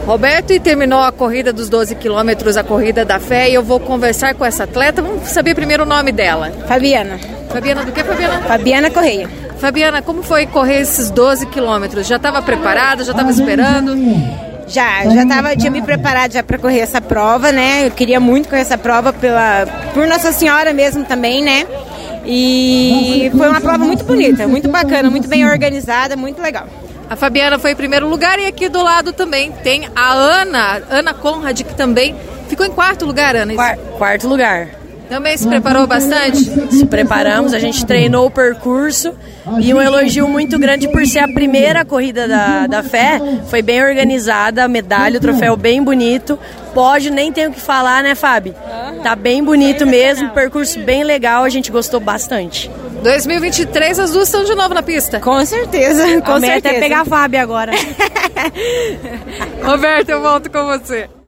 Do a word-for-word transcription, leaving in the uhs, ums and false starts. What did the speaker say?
Roberto, e terminou a corrida dos doze quilômetros, a corrida da fé, e eu vou conversar com essa atleta. Vamos saber primeiro o nome dela. Fabiana. Fabiana do que, Fabiana? Fabiana Correia. Fabiana, como foi correr esses doze quilômetros? Já estava preparada? Já estava esperando? Já, já tava, tinha me preparado já para correr essa prova, né? Eu queria muito correr essa prova pela, por Nossa Senhora mesmo também, né? E foi uma prova muito bonita, muito bacana, muito bem organizada, muito legal. A Fabiana foi em primeiro lugar, e aqui do lado também tem a Ana, Ana Conrad, que também ficou em quarto lugar, Ana. Quarto, quarto lugar. Também se preparou bastante? Se preparamos, a gente treinou o percurso, e um elogio muito grande por ser a primeira corrida da, da fé. Foi bem organizada, a medalha, o troféu bem bonito. Pódio, nem tenho o que falar, né, Fábio? Tá bem bonito mesmo, percurso bem legal, a gente gostou bastante. dois mil e vinte e três, as duas estão de novo na pista? Com certeza, com a meta certeza. é pegar a Fábio agora. Roberto, eu volto com você.